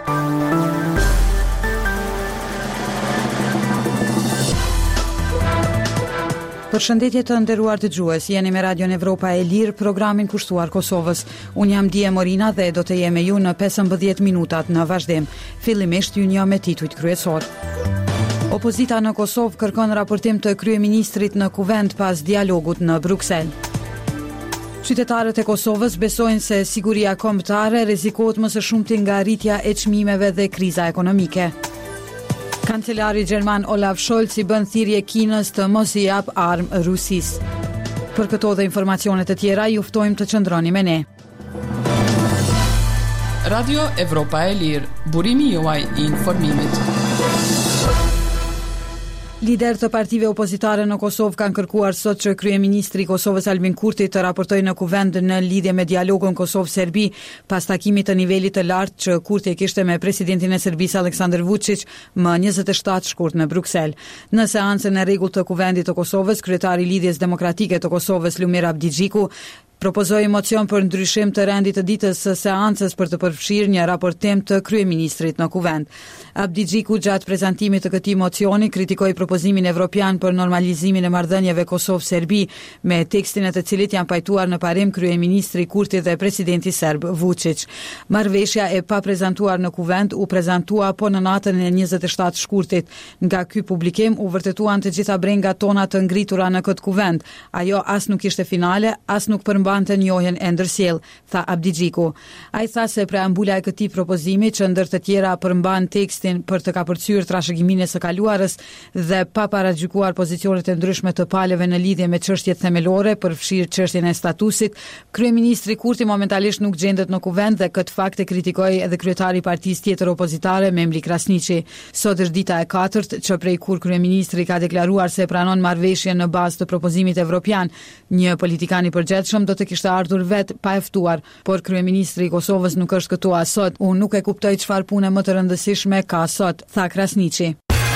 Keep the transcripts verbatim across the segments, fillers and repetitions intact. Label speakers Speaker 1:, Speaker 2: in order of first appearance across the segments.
Speaker 1: Përshëndetje të nderuar dëgjues, jeni me Radion Evropa e Lirë, programin kushtuar Kosovës. Unë jam Dije Morina dhe do të jem me ju në pesëmbëdhjetë minutat në vazhdim. Fillimisht ju njoh me titujt kryesor. Opozita në Kosovë kërkon raportim të kryeministrit në kuvend pas dialogut në Bruksel. Qytetarët e Kosovës besojnë se siguria kombëtare rrezikohet më së shumti nga rritja e çmimeve dhe kriza ekonomike. Kancelari Gjerman Olaf Scholz i bën thirrje Kinës të mos i jap armë Rusisë. Për këto dhe informacione të tjera, ju ftojmë të qëndroni me ne.
Speaker 2: Radio Evropa e Lirë, burimi juaj i informimit.
Speaker 1: Lider të partive opozitare në Kosovë kanë kërkuar sot që kryeministri i Kosovës Albin Kurti të raportojë në kuvend në lidhje me dialogun Kosovë-Serbi pas takimit të nivelit të lartë që Kurti e kishte me presidentin e Serbisë Aleksandar Vučić më njëzet e shtatë shkurt në Bruksel. Në seancën e rregullt të kuvendit të Kosovës, kryetari i Lidhjes Demokratike të Kosovës Lumir Abdigjiku propozoi mocion për ndryshim të rendit të ditës së seancës për të përfshirë një raportim të kryeministrit në kuvend. Abdigjiku gjatë prezantimit të këtij mocioni kritikoi propozimin evropian për normalizimin e marrëdhënieve Kosovë-Serbi, me tekstin e të cilit janë pajtuar në parim kryeministri Kurti dhe presidenti serb Vučić. Marrëveshja e paprezantuar në kuvend u prezantua po në natën e njëzet e shtatë shkurtit. Nga ky publikim u vërtetuan të gjitha brengat tona të ngritura në këtë kuvend. Ajo as nuk ishte finale, as nuk përmban të njohjen e ndërsjell, tha Abdigjiku. Ai tha se preambula e këtij propozimi, që ndër të tjera përmban tekstin për të kapërcyer trashëgiminë së kaluarës dhe pa paragjykuar pozicionet e ndryshme të palëve në lidhje me çështjet themelore, përfshirë çështjen e statusit, kryeministri Kurti momentalisht nuk gjendet në kuvend dhe këtë fakt e kritikoi edhe kryetari i partisë tjetër opozitare Memri Krasniqi. Sot është dita e katërt që prej kur kryeministri ka deklaruar se pranon marrëveshjen në bazë të propozimit evropian. Një politikan i përgjithshëm do të kishte ardhur vet pa e ftuar, por kryeministri i Kosovës nuk është këtu as sot. Unë nuk e kuptoj çfarë pune më të rëndësishme ka sot, tha Krasniqi.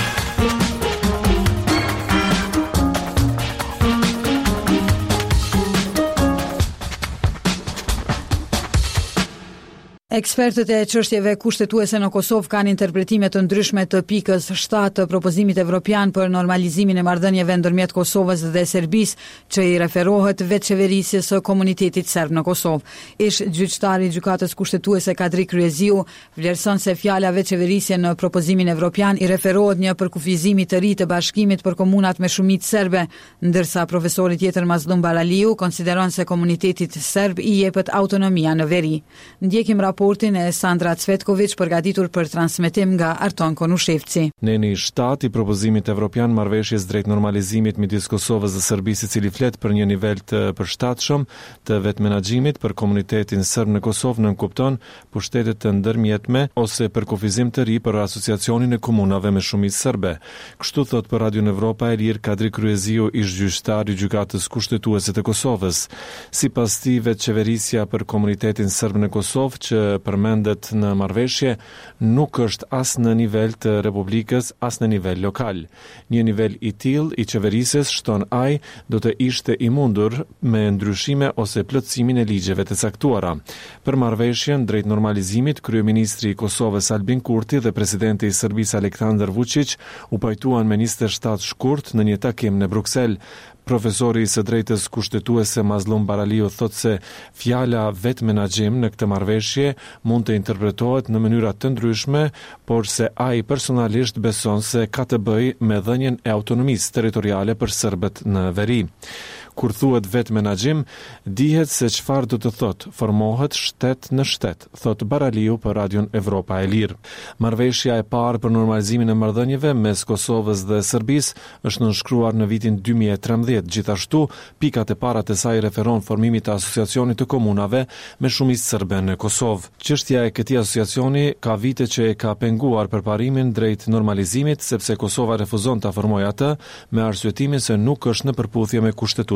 Speaker 1: Ekspertët e çështjeve kushtetuese në Kosovë kanë interpretime të ndryshme të pikës shtatë të propozimit evropian për normalizimin e marrëdhënieve ndërmjet Kosovës dhe Serbisë, që i referohet vetçeverisjes së komunitetit serb në Kosovë. Ish gjyqtari i gjykatës kushtetuese Kadri Kryeziu vlerëson se fjala vetçeverisje në propozimin evropian i referohet një përkufizimi të ri të bashkimit për komunat me shumicë serbe, ndërsa profesori tjetër Mazlum Baraliu konsideron se komunitetit serb i jepet autonomia në veri. Ndjekim raportin e Sandra Cvetković përgatitur për transmetim nga Arton Konushevci.
Speaker 3: Neni shtatë i propozimit evropian marrëveshjes drejt normalizimit midis Kosovës dhe Serbisë, i cili flet për një nivel të përshtatshëm të vetmenaxhimit për komunitetin serb në Kosovë, nënkupton pushtetet të ndërmjetme ose për kufizim të ri për asociacionin e komunave me shumicë serbe. Kështu thot për Radion Evropa e Lirë Kadri Kryeziu, ish gjyqtar i gjykatës kushtetuese të Kosovës. Sipas tij, vetçeverisja për komunitetin serb në Kosovë që përmendet në marrëveshje nuk është as në nivel të Republikës, as në nivel lokal. Një nivel i tillë i qeverisjes, shton ai, do të ishte i mundur me ndryshime ose plotësimin e ligjeve të caktuara. Për marrëveshjen drejt normalizimit, kryeministri i Kosovës Albin Kurti dhe presidenti i Serbisë Aleksandar Vučić u pajtuan me njëzet e shtatë shkurt në një takim në Bruksel. Profesori i së drejtës kushtetuese Mazlum Baraliu thot se fjala vetmenaxhim në këtë marrëveshje mund të interpretohet në mënyra të ndryshme, por se ai personalisht beson se ka të bëjë me dhënien e autonomisë territoriale për serbët në veri. Kur thuhet vetmenaxhim, dihet se çfarë do të thot, formohet shtet në shtet, thot Baraliu për Radion Evropa e Lirë. Marrëveshja e parë për normalizimin e marrëdhënieve mes Kosovës dhe Serbisë është nënshkruar në vitin dy mijë e trembëdhjetë. Gjithashtu, pikat e para të saj referon formimit të asociacionit të komunave me shumicë serbe në Kosovë. Çështja e këtij asociacioni ka vite që e ka penguar përparimin drejt normalizimit, sepse Kosova refuzon ta formojë atë me arsyetimin se nuk është në përputhje me kushtetutën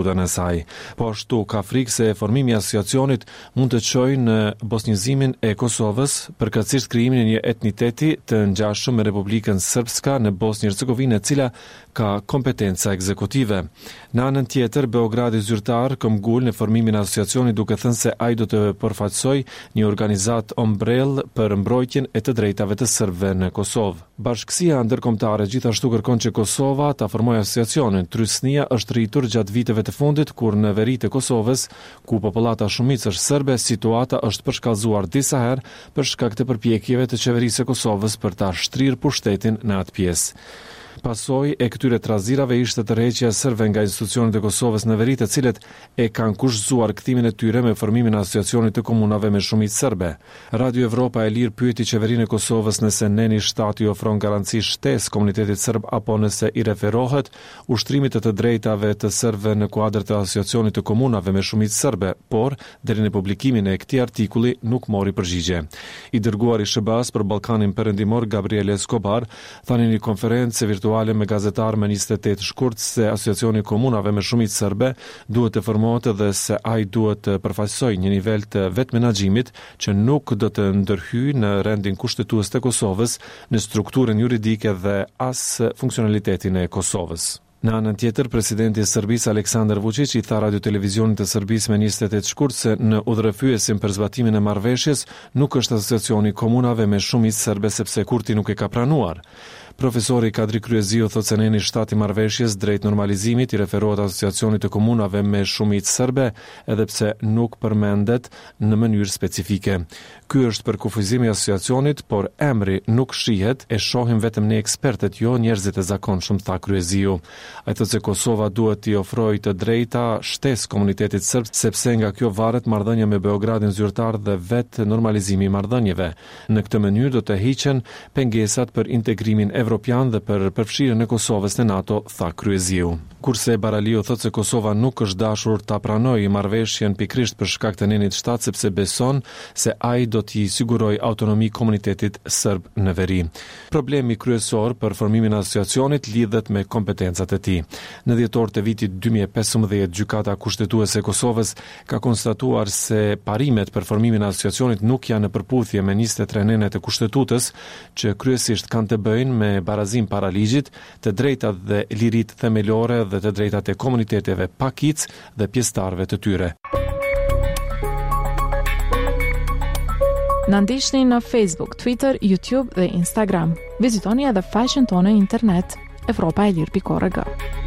Speaker 3: statutën e saj. Po ashtu ka frikë se formimi i asociacionit mund të çojë në bosnizimin e Kosovës, përkatësisht krijimin e një etniteti të ngjashëm me Republikën Srpska në Bosnjë-Hercegovinë, e cila ka kompetenca ekzekutive. Në anën tjetër, Beogradi zyrtar këmbgul në formimin e asociacionit duke thënë se ai do të përfaqësojë një organizat ombrell për mbrojtjen e të drejtave të serbëve në Kosovë. Bashkësia ndërkombëtare gjithashtu kërkon që Kosova ta formojë asociacionin. Trysnia është rritur gjatë viteve të fundit kur në veri të Kosovës, ku popullata shumicë është serbe, situata është përshkallëzuar disa herë për shkak të përpjekjeve të qeverisë së Kosovës për ta shtrirë pushtetin në atë pjesë. Pasojë e këtyre trazirave ishte tërheqja e serbëve nga institucionet e Kosovës në veri, të cilët e kanë kushtzuar kthimin e tyre me formimin e asociacionit të komunave me shumicë serbe. Radio Evropa e Lirë pyeti qeverinë e Kosovës nëse neni shtati i ofron garanci shtesë komunitetit serb apo nëse i referohet ushtrimit të të drejtave të serbëve në kuadër të asociacionit të komunave me shumicë serbe, por deri në publikimin e këtij artikulli nuk mori përgjigje. I dërguari i S B A-s për Ballkanin Perëndimor, Gabriel Escobar, tani në një konferencë virtuale me gazetar me njëzet e tetë shkurt se asociacioni komunave me shumicë serbe duhet të formohet dhe se ai duhet të përfaqësojë një nivel të vetë menaxhimit që nuk do të ndërhyjë në rendin kushtetues të Kosovës, në strukturën juridike dhe as funksionalitetin e Kosovës. Në anën tjetër, presidenti i Serbisë Aleksandar Vučić i tha radio televizionit të Serbisë me njëzet e tetë shkurt se në udhërefyesin për zbatimin e marrëveshjes nuk është asociacioni komunave me shumicë serbe sepse Kurti nuk e ka pranuar. Profesori Kadri Kryeziu thotë se neni shtati marrëveshjes drejt normalizimit i referohet asociacionit të komunave me shumicë serbe, edhe pse nuk përmendet në mënyrë specifike. Ky është për kufizimi i asociacionit, por emri nuk shihet, e shohim vetëm ne ekspertët, jo njerëzit e zakonshëm, tha Kryeziu. Ai thotë se Kosova duhet t'i ofrojë të drejta shtesë komunitetit serb, sepse nga kjo varet marrëdhënia me Beogradin zyrtar dhe vetë normalizimi i marrëdhënieve. Në këtë mënyrë do të hiqen pengesat për integrimin evropian dhe për përfshirjen e Kosovës në NATO, tha Kryeziu. Kurse Baraliu thotë se Kosova nuk është dashur ta pranojë marrëveshjen pikërisht për shkak të nenit shtat, sepse beson se ai do t'i sigurojë autonomi komunitetit serb në veri. Problemi kryesor për formimin e asociacionit lidhet me kompetencat e tij. Në dhjetor të vitit dy mijë e pesëmbëdhjetë, gjykata kushtetuese e Kosovës ka konstatuar se parimet për formimin e asociacionit nuk janë në përputhje me njëzet e tre nenet e kushtetutës, që kryesisht kanë të bëjnë me barazim para ligjit, të drejtat dhe liritë themelore dhe të drejtat e komuniteteve pakic dhe pjesëtarëve të tyre.
Speaker 4: Na ndiqni në Facebook, Twitter, YouTube dhe Instagram. Vizitoni edhe faqen tonë në internet evropa e lirë pikë org.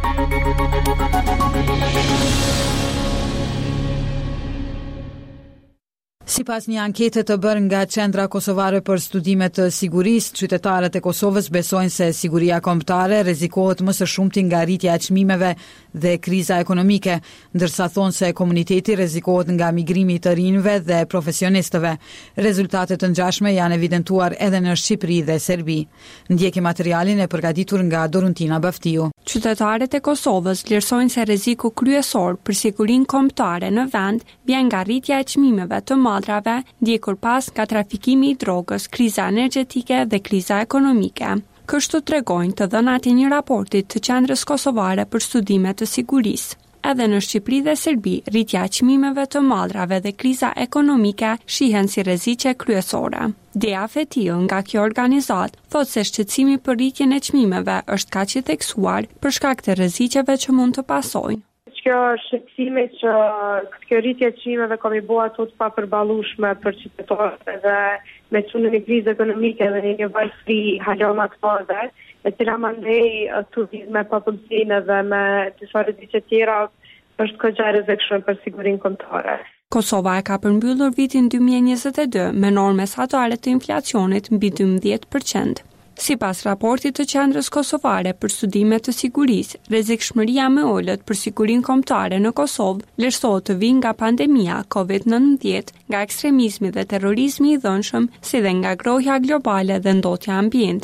Speaker 1: Sipas një ankete të bërë nga Qendra Kosovare për Studime të Sigurisë, qytetarët e Kosovës besojnë se siguria kombëtare rrezikohet më së shumti nga rritja e çmimeve dhe kriza ekonomike, ndërsa thonë se komuniteti rrezikohet nga migrimi i të rinjve dhe profesionistëve. Rezultate të ngjashme janë evidentuar edhe në Shqipëri dhe Serbi. Ndjeki materialin e përgatitur nga Doruntina Baftiu.
Speaker 5: Qytetarët e Kosovës vlerësojnë se rreziku kryesor për sigurinë kombëtare në vend vjen nga rritja e çmimeve të madrave, ndjekur pas nga trafikimi i drogës, kriza energjetike dhe kriza ekonomike. Kështu tregojnë të dhënat e një raportit të Qendrës Kosovare për Studime të Sigurisë. Edhe në Shqipëri dhe Serbi, rritja e çmimeve të madrave dhe kriza ekonomike shihen si rreziqe kryesore. Dea Fetiu nga kjo organizat thotë se shqetësimi për rritjen e çmimeve është kaq i theksuar për shkak të rreziqeve që mund të pasojnë.
Speaker 6: Kjo shqetësimi që kjo rritje e çmimeve ka mi bua të papërballueshme për qytetarët dhe me çunën e krizë ekonomike dhe një nivel fri haloma të madhe, e cila mandej turizme pa punësinë dhe me disa rreziqe tjera është kogja rrezikshme për sigurinë kombëtare.
Speaker 5: Kosova e ka përmbyllur vitin dy mijë e njëzet e dy me norme mesatare të inflacionit mbi dymbëdhjetë përqind. Sipas raportit të Qendrës Kosovare për Studime të Sigurisë, rrezikshmëria më e ulët për sigurinë kombëtare në Kosovë vlerësohet të vijë nga pandemia kovid nëntëmbëdhjetë, nga ekstremizmi dhe terrorizmi i dhënshëm, si dhe nga grohja globale dhe ndotja e ambientit.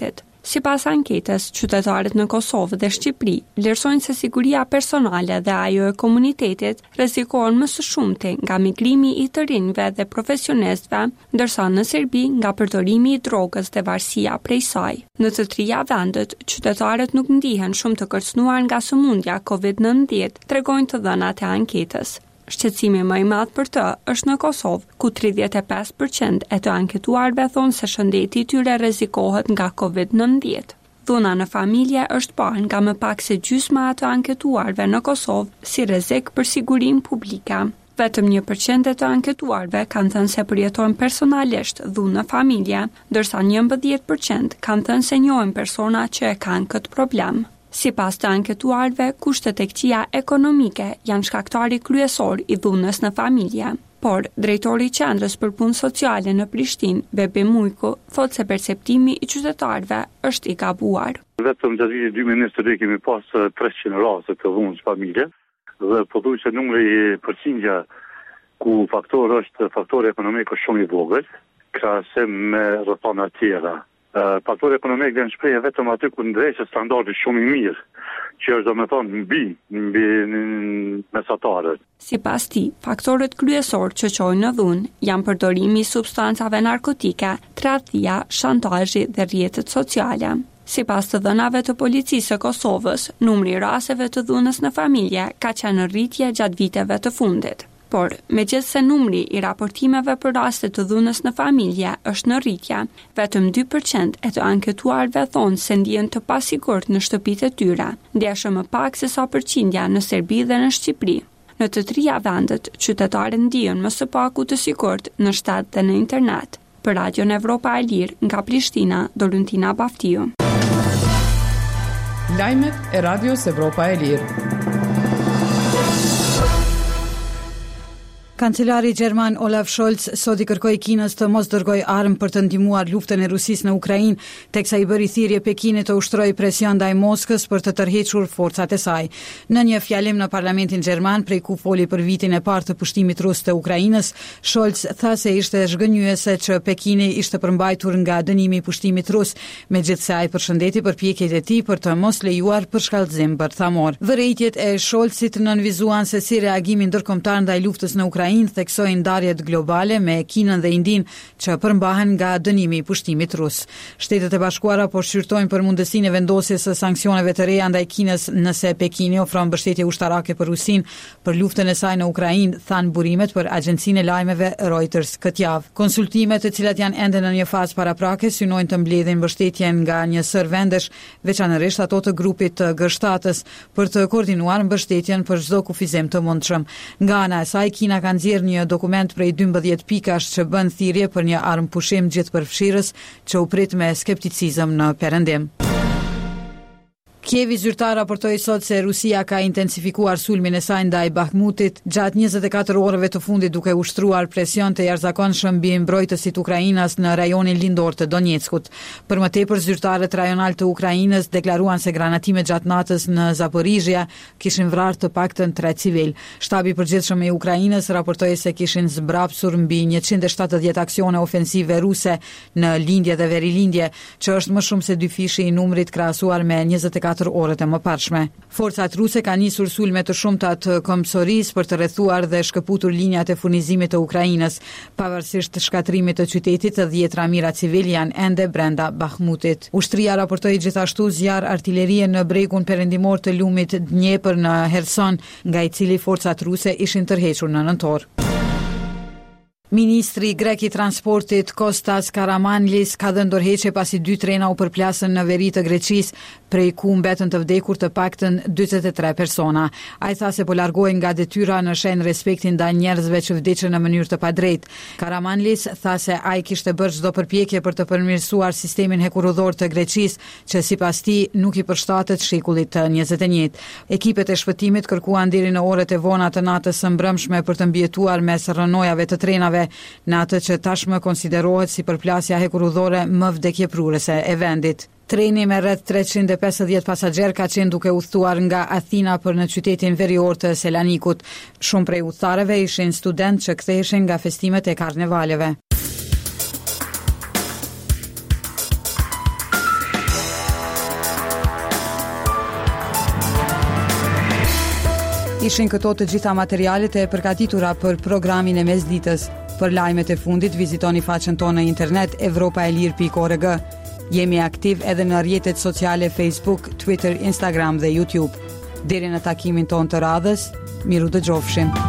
Speaker 5: Sipas anketës, qytetarët në Kosovë dhe Shqipëri vlerësojnë se siguria personale dhe ajo e komunitetit rrezikohen më së shumti nga migrimi i të rinjve dhe profesionistëve, ndërsa në Serbi nga përdorimi i drogës dhe varësia prej saj. Në të trija vendet, qytetarët nuk ndihen shumë të kërcënuar nga sëmundja kovid nëntëmbëdhjetë, tregojnë të dhënat e anketës. Shqetësimi më i madh për të është në Kosovë, ku tridhjetë e pesë përqind e të anketuarve thonë se shëndeti i tyre rrezikohet nga kovid nëntëmbëdhjetë. Dhuna në familje është parë nga më pak se gjysma e të anketuarve në Kosovë si rrezik për sigurinë publike. Vetëm një përqind e të anketuarve kanë thënë se përjetojnë personalisht dhunë në familje, ndërsa njëmbëdhjetë përqind kanë thënë se njohin persona që e kanë këtë problem. Sipas të anketuarve, kushtet e këqija ekonomike janë shkaktari kryesor i dhunës në familje. Por, drejtori i Qendrës për Punë Sociale në Prishtinë, Bebi Mujku, thotë se perceptimi i qytetarëve është i gabuar.
Speaker 7: Vetëm gjatë vitit dy mijë e njëzet e dy kemi pas treqind raste të dhunës familje dhe po thuaj se numri i përqindja ku faktori është faktori ekonomik është shumë i vogël, krahasim me rrethana të tjera. Faktori ekonomik dhe në shprehje vetëm aty ku ndrejse standardi shumë i mirë, që është do me thonë mbi, mbi mesatarët.
Speaker 5: Sipas tij, faktorët kryesor që çojnë në dhunë janë përdorimi i substancave narkotike, tradhtia, shantazhi dhe rrjetet sociale. Sipas të dhënave të policisë së Kosovës, numri i rasteve të dhunës në familje ka qenë në rritje gjatë viteve të fundit. Por, megjithse numri i raportimeve për raste të dhunës në familje është në rritje, vetëm dy përqind e të anketuarve thonë se ndihen të pasigurt në shtëpitë e tyre, ndjeshëm më pak se sa përqindja në Serbi dhe në Shqipëri. Në të trija vendet, qytetarët ndihen më së paku të sigurt në shtat dhe në internet. Për Radion Evropa e Lirë, nga Prishtina, Doluntina Baftiu.
Speaker 2: Lajmet e Radios Evropa e Lirë.
Speaker 1: Kancelari gjerman Olaf Scholz sot i kërkoi Kinës të mos dërgojë armë për të ndihmuar luftën e Rusisë në Ukrainë, teksa i bëri thirrje Pekinit të ushtrojë presion ndaj Moskës për të tërhequr forcat e saj. Në një fjalim në Parlamentin gjerman, prej ku foli për vitin e parë të pushtimit rus të Ukrainës, Scholz tha se ishte zhgënjyese që Pekini ishte përmbajtur nga dënimi i pushtimit rus, megjithse ai përshëndeti përpjekjet e tij për të mos lejuar përshkallëzim bërthamor. Vërejtjet e Scholzit nënvizuan se si reagimi ndërkombëtar ndaj luftës në Ukrainë theksojnë ndarjet globale me Kinën dhe Indin që përmbahen nga dënimi i pushtimit rus. Shtetet e Bashkuara po shqyrtojnë për mundësinë e vendosjes së sanksioneve të reja ndaj Kinës nëse Pekini ofron mbështetje ushtarake për Rusinë për luftën e saj në Ukrainë, than burimet për agjencinë e lajmeve Reuters këtë javë. Konsultimet, të cilat janë ende në një fazë paraprake, synojnë të mbledhin mbështetjen nga një sër vendesh, veçanërisht ato të grupit të G shtatës, për të koordinuar mbështetjen për çdo kufizim të mundshëm. Nga ana e saj, Kina ka nxjerrë një dokument prej dymbëdhjetë pikash që bën thirrje për një armë pushim gjithëpërfshirës që u prit me skepticizëm në perëndim. Kievi zyrtar raportoi sot se Rusia ka intensifikuar sulmin e saj ndaj Bakhmutit gjatë njëzet e katër orëve të fundit, duke ushtruar presion të jashtëzakonshëm mbi mbrojtësit ukrainas në rajonin lindor të Donjeckut. Për më tepër, zyrtarët rajonal të Ukrainës deklaruan se granatimet gjatë natës në Zaporizhia kishin vrarë të paktën tre civil. Shtabi i përgjithshëm i Ukrainës raportoi se kishin zbrapsur mbi njëqind e shtatëdhjetë aksione ofensive ruse në lindje dhe verilindje, që është më shumë se dy fishi i numrit krahasuar me njëzet e katër orët e mëparshme. Forcat ruse kanë nisur sulme të shumta të Komsoris për të rrethuar dhe shkëputur linjat e furnizimit të Ukrainës. Pavarësisht shkatrimit të qytetit, të dhjetra mijëra civil janë ende brenda Bakhmutit. Ushtria raportoi gjithashtu zjarr artillerie në bregun perëndimor të lumit Dnjepër në Herson, nga i cili forcat ruse ishin tërhequr në nëntor. Ministri grek i transportit Kostas Karamanlis ka dhënë dorëheqje pasi dy trena u përplasën në veri të Greqisë, prej ku mbetën të vdekur të paktën dyqindët e tre persona. Ai tha se po largohen nga detyra në shenjë respekti ndaj njerëzve që vdiqën në mënyrë të padrejtë. Karamanlis tha se ai kishte bërë çdo përpjekje për të përmirësuar sistemin hekurudhor të Greqisë, që sipas tij nuk i përshtatet shekullit të njëzet e njëjtë. Ekipet e shpëtimit kërkuan deri në orët e vona të natës së mbrëmshme për të mbijetuar mes rrënojave të trenave, në atë që tashmë konsiderohet si përplasja hekurudhore më vdekjeprurese e vendit. Treni me rreth treqind e pesëdhjetë pasagjerë ka qenë duke udhëtuar nga Athina për në qytetin verior të Selanikut. Shumë prej udhëtarëve ishin studentë që ktheheshin nga festimet e karnevaleve. Ishin këto të gjitha materialet e përgatitura për programin e mesditës. Për lajmet e fundit vizitoni faqen tonë në internet evropa e lirë pikë org. Jemi aktiv edhe në rrjetet sociale Facebook, Twitter, Instagram dhe YouTube. Deri në takimin tonë të radhës, miru dëgjofshim.